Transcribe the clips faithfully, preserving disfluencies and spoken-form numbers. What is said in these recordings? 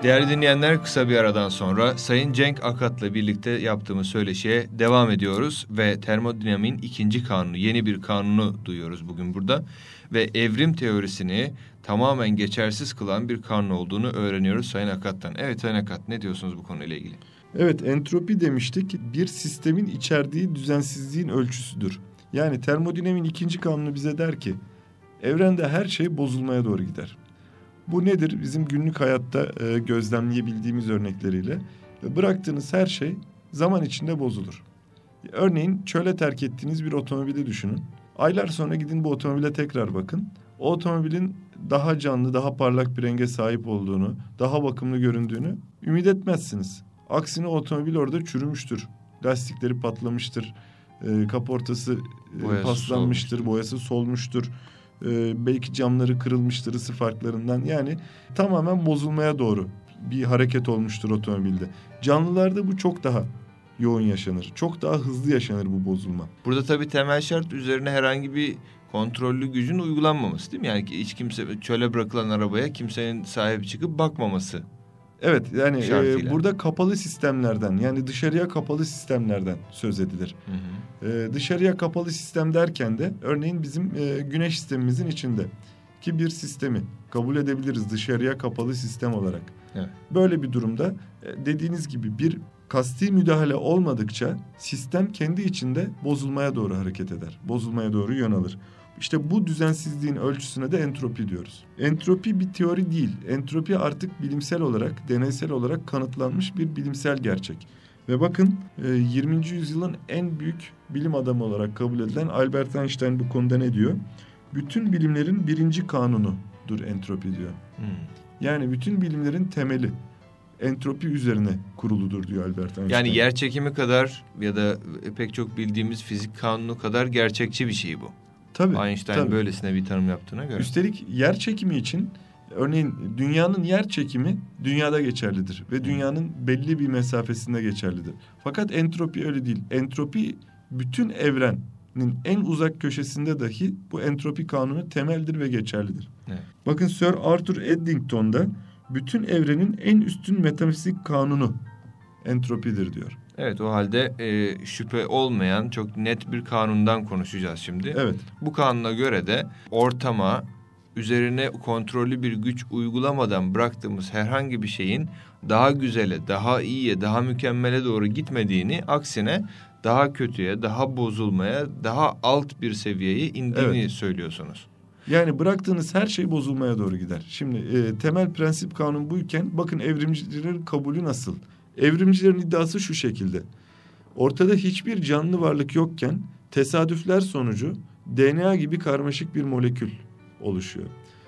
Değerli dinleyenler, kısa bir aradan sonra Sayın Cenk Akat'la birlikte yaptığımız söyleşiye devam ediyoruz ve termodinamiğin ikinci kanunu, yeni bir kanunu duyuyoruz bugün burada ve evrim teorisini tamamen geçersiz kılan bir kanun olduğunu öğreniyoruz Sayın Akat'tan. Evet Sayın Akat, ne diyorsunuz bu konuyla ilgili? Evet, entropi demiştik, bir sistemin içerdiği düzensizliğin ölçüsüdür. Yani termodinamiğin ikinci kanunu bize der ki evrende her şey bozulmaya doğru gider. Bu nedir? Bizim günlük hayatta e, gözlemleyebildiğimiz örnekleriyle bıraktığınız her şey zaman içinde bozulur. Örneğin çöle terk ettiğiniz bir otomobili düşünün. Aylar sonra gidin bu otomobile tekrar bakın. O otomobilin daha canlı, daha parlak bir renge sahip olduğunu, daha bakımlı göründüğünü ümit etmezsiniz. Aksine otomobil orada çürümüştür. Lastikleri patlamıştır. E, kaportası e, paslanmıştır, solmuştur. Boyası solmuştur. E, belki camları kırılmıştır ısı farklarından. Yani tamamen bozulmaya doğru bir hareket olmuştur otomobilde. Canlılarda bu çok daha yoğun yaşanır. Çok daha hızlı yaşanır bu bozulma. Burada tabii temel şart üzerine herhangi bir kontrollü gücün uygulanmaması değil mi? Yani hiç kimse çöle bırakılan arabaya kimsenin sahibi çıkıp bakmaması. Evet, yani e, burada kapalı sistemlerden, yani dışarıya kapalı sistemlerden söz edilir. Hı hı. E, dışarıya kapalı sistem derken de örneğin bizim e, güneş sistemimizin içinde ki bir sistemi kabul edebiliriz dışarıya kapalı sistem olarak. Evet. Böyle bir durumda e, dediğiniz gibi bir kasti müdahale olmadıkça sistem kendi içinde bozulmaya doğru hareket eder. Bozulmaya doğru yön alır. İşte bu düzensizliğin ölçüsüne de entropi diyoruz. Entropi bir teori değil. Entropi artık bilimsel olarak, deneysel olarak kanıtlanmış bir bilimsel gerçek. Ve bakın yirminci yüzyılın en büyük bilim adamı olarak kabul edilen Albert Einstein bu konuda ne diyor? Bütün bilimlerin birinci kanunudur entropi diyor. Hmm. Yani bütün bilimlerin temeli entropi üzerine kuruludur diyor Albert Einstein. Yani yer çekimi kadar ya da pek çok bildiğimiz fizik kanunu kadar gerçekçi bir şey bu. Tabii, Einstein tabii. böylesine bir tanım yaptığına göre. Üstelik yer çekimi için örneğin dünyanın yer çekimi dünyada geçerlidir. Ve dünyanın belli bir mesafesinde geçerlidir. Fakat entropi öyle değil. Entropi bütün evrenin en uzak köşesinde dahi bu entropi kanunu temeldir ve geçerlidir. Evet. Bakın Sir Arthur Eddington'da bütün evrenin en üstün metafizik kanunu entropidir diyor. Evet, o halde e, şüphe olmayan çok net bir kanundan konuşacağız şimdi. Evet. Bu kanuna göre de ortama üzerine kontrollü bir güç uygulamadan bıraktığımız herhangi bir şeyin daha güzele, daha iyiye, daha mükemmele doğru gitmediğini, aksine daha kötüye, daha bozulmaya, daha alt bir seviyeye indiğini evet. söylüyorsunuz. Yani bıraktığınız her şey bozulmaya doğru gider. Şimdi e, temel prensip kanun buyken bakın evrimcilerin kabulü nasıl? Evrimcilerin iddiası şu şekilde. Ortada hiçbir canlı varlık yokken tesadüfler sonucu D N A gibi karmaşık bir molekül oluşuyor.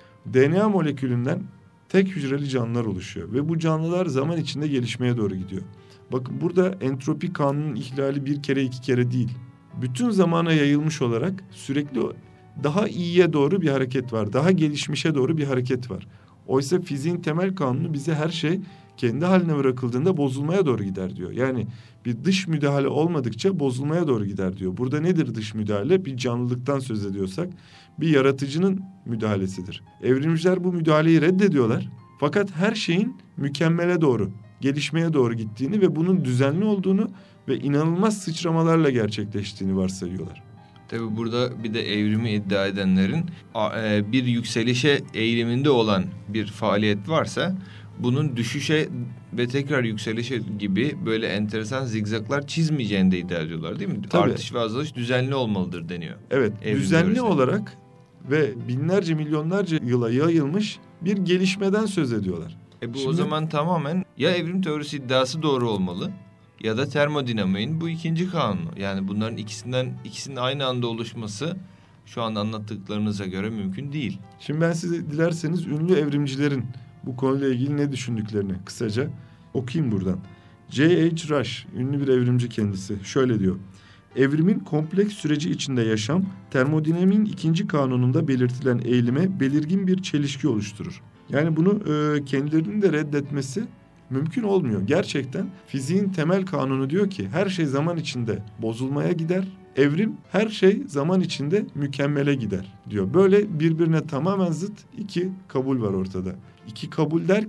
D N A molekülünden tek hücreli canlılar oluşuyor ve bu canlılar zaman içinde gelişmeye doğru gidiyor. Bakın burada entropi kanunun ihlali bir kere iki kere değil. Bütün zamana yayılmış olarak sürekli daha iyiye doğru bir hareket var. Daha gelişmişe doğru bir hareket var. Oysa fiziğin temel kanunu bize her şey kendi haline bırakıldığında bozulmaya doğru gider diyor. Yani bir dış müdahale olmadıkça bozulmaya doğru gider diyor. Burada nedir dış müdahale? Bir canlılıktan söz ediyorsak bir yaratıcının müdahalesidir. Evrimciler bu müdahaleyi reddediyorlar. Fakat her şeyin mükemmele doğru, gelişmeye doğru gittiğini ve bunun düzenli olduğunu ve inanılmaz sıçramalarla gerçekleştiğini varsayıyorlar. Tabii burada bir de evrimi iddia edenlerin bir yükselişe eğiliminde olan bir faaliyet varsa bunun düşüşe ve tekrar yükselişe gibi böyle enteresan zigzaklar çizmeyeceğini de iddia ediyorlar değil mi? Tabii. Artış ve azalış düzenli olmalıdır deniyor. Evet, evrim düzenli teorisine. Olarak ve binlerce milyonlarca yıla yayılmış bir gelişmeden söz ediyorlar. E bu Şimdi, o zaman tamamen ya evrim teorisi iddiası doğru olmalı ya da termodinamiğin bu ikinci kanunu. Yani bunların ikisinden ikisinin aynı anda oluşması şu anda anlattıklarınıza göre mümkün değil. Şimdi ben size dilerseniz ünlü evrimcilerin bu konuyla ilgili ne düşündüklerini kısaca okuyayım buradan. J H Rush, ünlü bir evrimci kendisi, şöyle diyor. Evrimin kompleks süreci içinde yaşam, termodinamiğin ikinci kanununda belirtilen eğilime belirgin bir çelişki oluşturur. Yani bunu e, kendilerinin de reddetmesi mümkün olmuyor. Gerçekten fiziğin temel kanunu diyor ki her şey zaman içinde bozulmaya gider. Evrim her şey zaman içinde mükemmele gider diyor. Böyle birbirine tamamen zıt iki kabul var ortada. İki kabul derken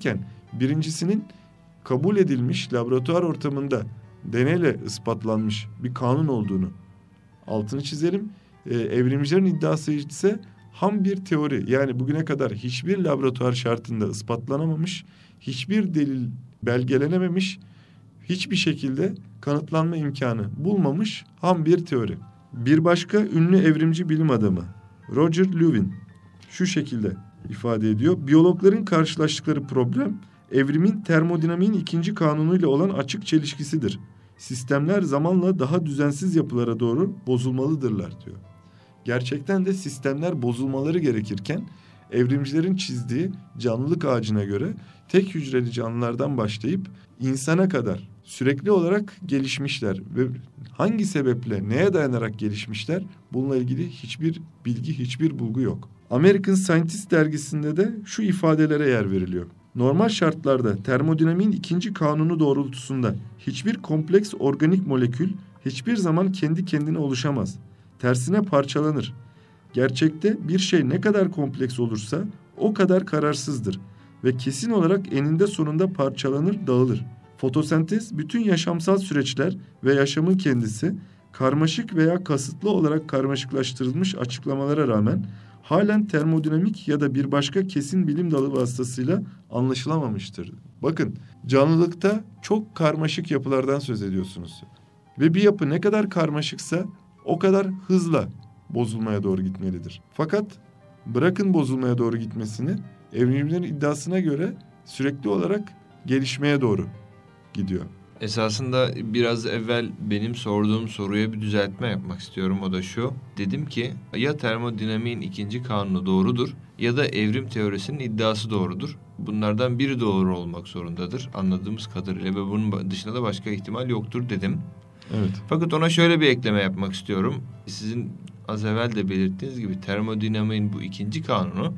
Birincisinin kabul edilmiş laboratuvar ortamında deneyle ispatlanmış bir kanun olduğunu altını çizelim. Ee, evrimcilerin iddiası ise ham bir teori. Yani bugüne kadar hiçbir laboratuvar şartında ispatlanamamış, hiçbir delil belgelenememiş, hiçbir şekilde kanıtlanma imkanı bulmamış ham bir teori. Bir başka ünlü evrimci bilim adamı Roger Lewin şu şekilde ifade ediyor. Biyologların karşılaştıkları problem evrimin termodinamiğin ikinci kanunuyla olan açık çelişkisidir. Sistemler zamanla daha düzensiz yapılara doğru bozulmalıdırlar diyor. Gerçekten de sistemler bozulmaları gerekirken evrimcilerin çizdiği canlılık ağacına göre tek hücreli canlılardan başlayıp insana kadar sürekli olarak gelişmişler ve hangi sebeple, neye dayanarak gelişmişler bununla ilgili hiçbir bilgi, hiçbir bulgu yok. American Scientist dergisinde de şu ifadelere yer veriliyor. Normal şartlarda termodinamiğin ikinci kanunu doğrultusunda hiçbir kompleks organik molekül hiçbir zaman kendi kendine oluşamaz. Tersine parçalanır. Gerçekte bir şey ne kadar kompleks olursa o kadar kararsızdır ve kesin olarak eninde sonunda parçalanır, dağılır. Fotosentez bütün yaşamsal süreçler ve yaşamın kendisi karmaşık veya kasıtlı olarak karmaşıklaştırılmış açıklamalara rağmen halen termodinamik ya da bir başka kesin bilim dalı vasıtasıyla anlaşılamamıştır. Bakın, canlılıkta çok karmaşık yapılardan söz ediyorsunuz. Ve bir yapı ne kadar karmaşıksa o kadar hızla bozulmaya doğru gitmelidir. Fakat bırakın bozulmaya doğru gitmesini, evrimcilerin iddiasına göre sürekli olarak gelişmeye doğru gidiyor. Esasında biraz evvel benim sorduğum soruya bir düzeltme yapmak istiyorum. O da şu. Dedim ki ya termodinamiğin ikinci kanunu doğrudur ya da evrim teorisinin iddiası doğrudur. Bunlardan biri doğru olmak zorundadır anladığımız kadarıyla ve bunun dışında da başka ihtimal yoktur dedim. Evet. Fakat ona şöyle bir ekleme yapmak istiyorum. Sizin az evvel de belirttiğiniz gibi termodinamiğin bu ikinci kanunu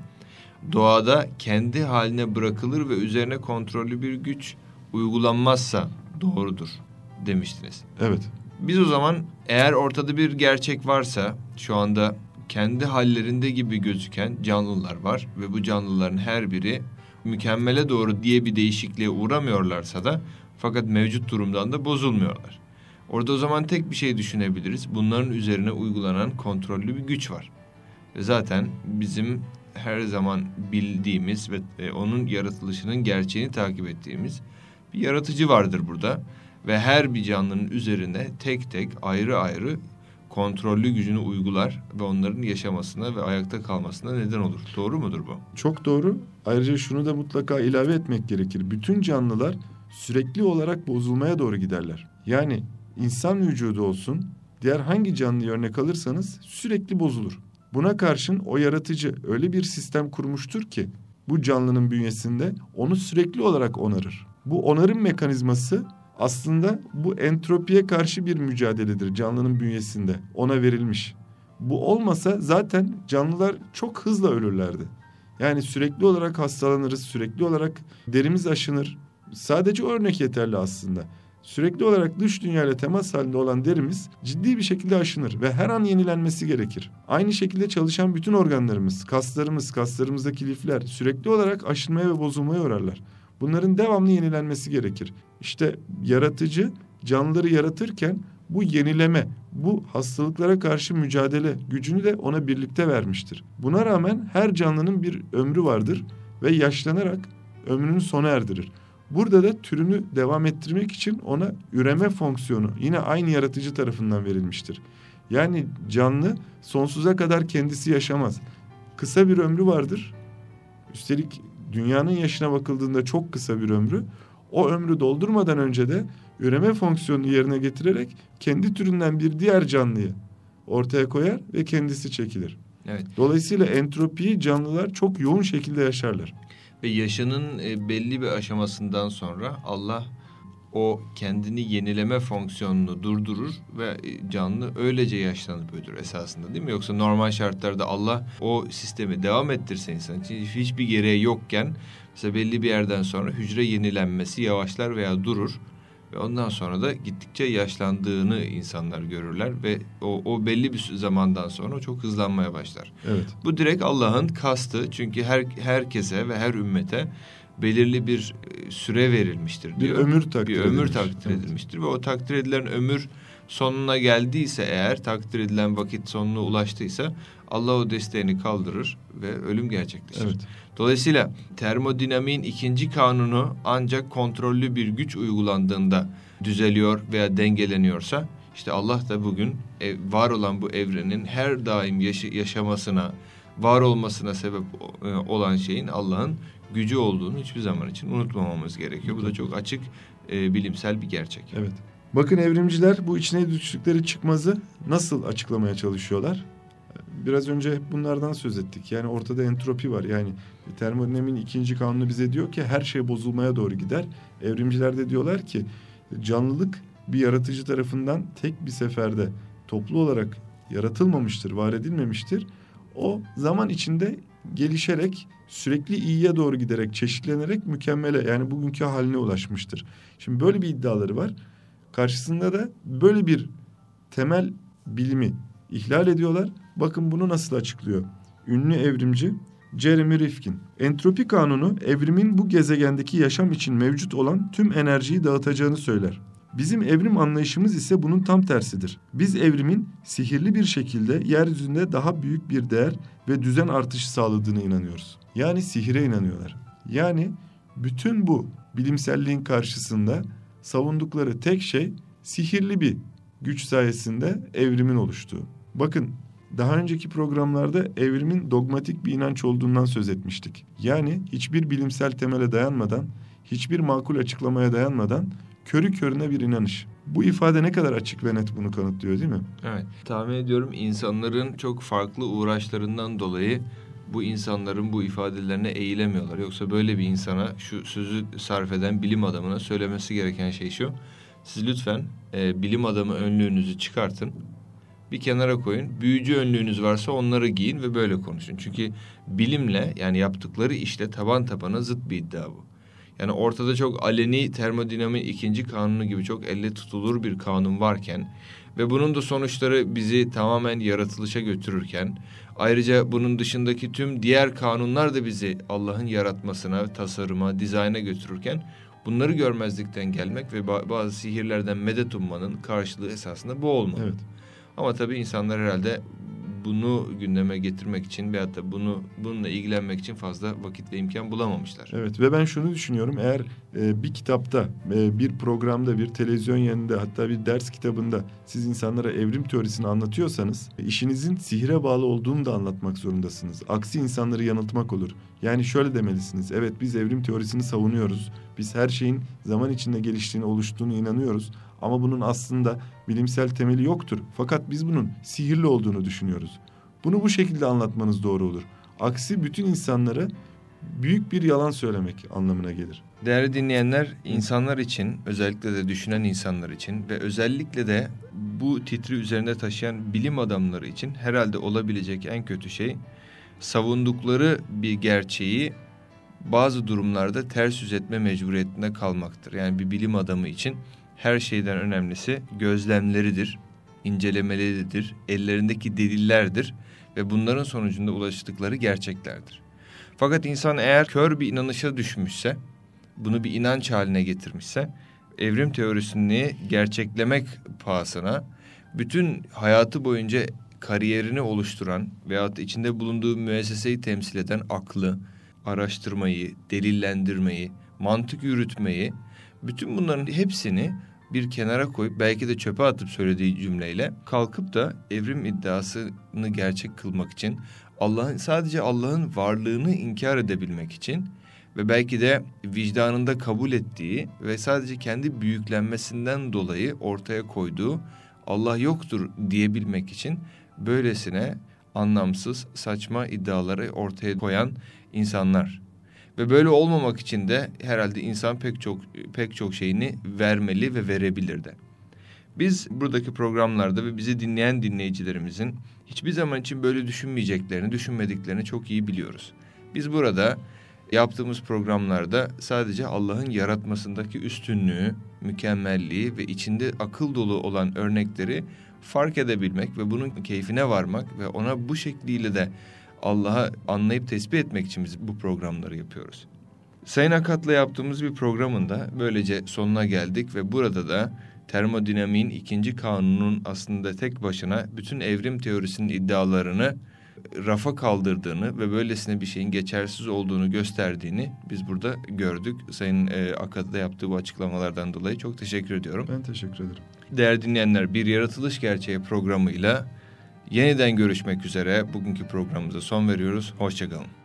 doğada kendi haline bırakılır ve üzerine kontrollü bir güç uygulanmazsa doğrudur demiştiniz. Evet. Biz o zaman eğer ortada bir gerçek varsa şu anda kendi hallerinde gibi gözüken canlılar var ve bu canlıların her biri mükemmele doğru diye bir değişikliğe uğramıyorlarsa da fakat mevcut durumdan da bozulmuyorlar. Orada o zaman tek bir şey düşünebiliriz. Bunların üzerine uygulanan kontrollü bir güç var. Ve zaten bizim her zaman bildiğimiz ve onun yaratılışının gerçeğini takip ettiğimiz bir yaratıcı vardır burada. Ve her bir canlının üzerine tek tek ayrı ayrı kontrollü gücünü uygular ve onların yaşamasına ve ayakta kalmasına neden olur. Doğru mudur bu? Çok doğru. Ayrıca şunu da mutlaka ilave etmek gerekir. Bütün canlılar sürekli olarak bozulmaya doğru giderler. Yani insan vücudu olsun, diğer hangi canlıyı örnek alırsanız sürekli bozulur. Buna karşın o yaratıcı öyle bir sistem kurmuştur ki bu canlının bünyesinde onu sürekli olarak onarır. Bu onarım mekanizması aslında bu entropiye karşı bir mücadeledir canlının bünyesinde ona verilmiş. Bu olmasa zaten canlılar çok hızla ölürlerdi. Yani sürekli olarak hastalanırız, sürekli olarak derimiz aşınır. Sadece o örnek yeterli aslında. Sürekli olarak dış dünyayla temas halinde olan derimiz ciddi bir şekilde aşınır ve her an yenilenmesi gerekir. Aynı şekilde çalışan bütün organlarımız, kaslarımız, kaslarımızdaki lifler sürekli olarak aşınmaya ve bozulmaya uğrarlar. Bunların devamlı yenilenmesi gerekir. İşte yaratıcı canlıları yaratırken bu yenileme, bu hastalıklara karşı mücadele gücünü de ona birlikte vermiştir. Buna rağmen her canlının bir ömrü vardır ve yaşlanarak ömrünü sona erdirir. Burada da türünü devam ettirmek için ona üreme fonksiyonu yine aynı yaratıcı tarafından verilmiştir. Yani canlı sonsuza kadar kendisi yaşamaz. Kısa bir ömrü vardır. Üstelik dünyanın yaşına bakıldığında çok kısa bir ömrü. O ömrü doldurmadan önce de üreme fonksiyonunu yerine getirerek kendi türünden bir diğer canlıyı ortaya koyar ve kendisi çekilir. Evet. Dolayısıyla entropiyi canlılar çok yoğun şekilde yaşarlar. Ve yaşının belli bir aşamasından sonra Allah o kendini yenileme fonksiyonunu durdurur ve canlı öylece yaşlanıp ölür esasında, değil mi? Yoksa normal şartlarda Allah o sistemi devam ettirse insan için hiçbir gereği yokken mesela belli bir yerden sonra hücre yenilenmesi yavaşlar veya durur. Ve ondan sonra da gittikçe yaşlandığını insanlar görürler ve o, o belli bir zamandan sonra çok hızlanmaya başlar. Evet. Bu direkt Allah'ın kastı, çünkü her herkese ve her ümmete belirli bir süre verilmiştir diyor. Bir ömür takdir Bir ömür edilmiş. takdir Evet. edilmiştir ve o takdir edilen ömür sonuna geldiyse eğer, takdir edilen vakit sonuna ulaştıysa Allah o desteğini kaldırır ve ölüm gerçekleşir. Evet. Dolayısıyla termodinamiğin ikinci kanunu ancak kontrollü bir güç uygulandığında düzeliyor veya dengeleniyorsa, işte Allah da bugün var olan bu evrenin her daim yaşı- yaşamasına, var olmasına sebep olan şeyin Allah'ın gücü olduğunu hiçbir zaman için unutmamamız gerekiyor. Bu da çok açık e, bilimsel bir gerçek. Evet. Bakın evrimciler bu içine düştükleri çıkmazı nasıl açıklamaya çalışıyorlar? Biraz önce hep bunlardan söz ettik. Yani ortada entropi var. Yani termodinamiğin ikinci kanunu bize diyor ki her şey bozulmaya doğru gider. Evrimciler de diyorlar ki canlılık bir yaratıcı tarafından tek bir seferde toplu olarak yaratılmamıştır, var edilmemiştir. O zaman içinde gelişerek, sürekli iyiye doğru giderek, çeşitlenerek mükemmele, yani bugünkü haline ulaşmıştır. Şimdi böyle bir iddiaları var. Karşısında da böyle bir temel bilimi ihlal ediyorlar. Bakın bunu nasıl açıklıyor? Ünlü evrimci Jeremy Rifkin. Entropi kanunu evrimin bu gezegendeki yaşam için mevcut olan tüm enerjiyi dağıtacağını söyler. Bizim evrim anlayışımız ise bunun tam tersidir. Biz evrimin sihirli bir şekilde yeryüzünde daha büyük bir değer ve düzen artışı sağladığına inanıyoruz. Yani sihire inanıyorlar. Yani bütün bu bilimselliğin karşısında savundukları tek şey sihirli bir güç sayesinde evrimin oluştuğu. Bakın daha önceki programlarda evrimin dogmatik bir inanç olduğundan söz etmiştik. Yani hiçbir bilimsel temele dayanmadan, hiçbir makul açıklamaya dayanmadan körü körüne bir inanış. Bu ifade ne kadar açık ve net bunu kanıtlıyor, değil mi? Evet. Tahmin ediyorum insanların çok farklı uğraşlarından dolayı bu insanların bu ifadelerine eğilemiyorlar. Yoksa böyle bir insana, şu sözü sarf eden bilim adamına söylemesi gereken şey şu: siz lütfen e, bilim adamı önlüğünüzü çıkartın, bir kenara koyun. Büyücü önlüğünüz varsa onları giyin ve böyle konuşun. Çünkü bilimle, yani yaptıkları işle taban tabana zıt bir iddia bu. Yani ortada çok aleni termodinamiğin ikinci kanunu gibi çok elle tutulur bir kanun varken ve bunun da sonuçları bizi tamamen yaratılışa götürürken, ayrıca bunun dışındaki tüm diğer kanunlar da bizi Allah'ın yaratmasına, tasarıma, dizayna götürürken bunları görmezlikten gelmek ve bazı sihirlerden medet ummanın karşılığı esasında bu olmalı. Evet. Ama tabii insanlar herhalde bunu gündeme getirmek için veyahut da bunu bununla ilgilenmek için fazla vakit ve imkan bulamamışlar. Evet ve ben şunu düşünüyorum, eğer e, bir kitapta, e, bir programda, bir televizyon yayınında, hatta bir ders kitabında siz insanlara evrim teorisini anlatıyorsanız e, işinizin sihre bağlı olduğunu da anlatmak zorundasınız. Aksi insanları yanıltmak olur. Yani şöyle demelisiniz: evet, biz evrim teorisini savunuyoruz. Biz her şeyin zaman içinde geliştiğine, oluştuğunu inanıyoruz. Ama bunun aslında bilimsel temeli yoktur. Fakat biz bunun sihirli olduğunu düşünüyoruz. Bunu bu şekilde anlatmanız doğru olur. Aksi bütün insanlara büyük bir yalan söylemek anlamına gelir. Değerli dinleyenler, insanlar için, özellikle de düşünen insanlar için ve özellikle de bu titri üzerinde taşıyan bilim adamları için herhalde olabilecek en kötü şey, savundukları bir gerçeği bazı durumlarda ters yüz etme mecburiyetinde kalmaktır. Yani bir bilim adamı için her şeyden önemlisi gözlemleridir, incelemeleridir, ellerindeki delillerdir ve bunların sonucunda ulaştıkları gerçeklerdir. Fakat insan eğer kör bir inanışa düşmüşse, bunu bir inanç haline getirmişse, evrim teorisini gerçeklemek pahasına bütün hayatı boyunca kariyerini oluşturan veyahut da içinde bulunduğu müesseseyi temsil eden aklı, araştırmayı, delillendirmeyi, mantık yürütmeyi, bütün bunların hepsini bir kenara koyup belki de çöpe atıp söylediği cümleyle kalkıp da evrim iddiasını gerçek kılmak için, Allah'ın sadece Allah'ın varlığını inkar edebilmek için ve belki de vicdanında kabul ettiği ve sadece kendi büyüklenmesinden dolayı ortaya koyduğu Allah yoktur diyebilmek için böylesine anlamsız, saçma iddiaları ortaya koyan insanlar. Ve böyle olmamak için de herhalde insan pek çok pek çok şeyini vermeli ve verebilir de. Biz buradaki programlarda ve bizi dinleyen dinleyicilerimizin hiçbir zaman için böyle düşünmeyeceklerini, düşünmediklerini çok iyi biliyoruz. Biz burada yaptığımız programlarda sadece Allah'ın yaratmasındaki üstünlüğü, mükemmelliği ve içinde akıl dolu olan örnekleri fark edebilmek ve bunun keyfine varmak ve ona bu şekliyle de Allah'a anlayıp tespit etmek için biz bu programları yapıyoruz. Sayın Akat'la yaptığımız bir programın da böylece sonuna geldik ve burada da termodinamiğin ikinci kanunun aslında tek başına bütün evrim teorisinin iddialarını rafa kaldırdığını ve böylesine bir şeyin geçersiz olduğunu gösterdiğini biz burada gördük. Sayın e, Akat'la yaptığı bu açıklamalardan dolayı çok teşekkür ediyorum. Ben teşekkür ederim. Değerli dinleyenler, Bir Yaratılış Gerçeği programıyla yeniden görüşmek üzere. Bugünkü programımıza son veriyoruz. Hoşça kalın.